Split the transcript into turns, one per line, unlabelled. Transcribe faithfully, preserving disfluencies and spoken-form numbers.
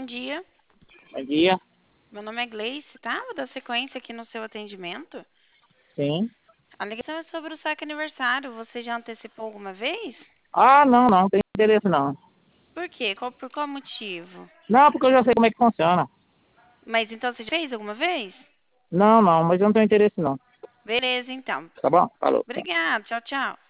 bom dia.
Bom dia.
Meu nome é Gleice, tá? Vou dar sequência aqui no seu atendimento.
Sim.
A ligação é sobre o saque aniversário. Você já antecipou alguma vez?
Ah, não, não, não tem interesse não.
Por quê? Qual, por qual motivo?
Não, porque eu já sei como é que funciona.
Mas então você já fez alguma vez?
Não, não, mas eu não tenho interesse não.
Beleza, então.
Tá bom? Falou.
Obrigada. Tchau, tchau.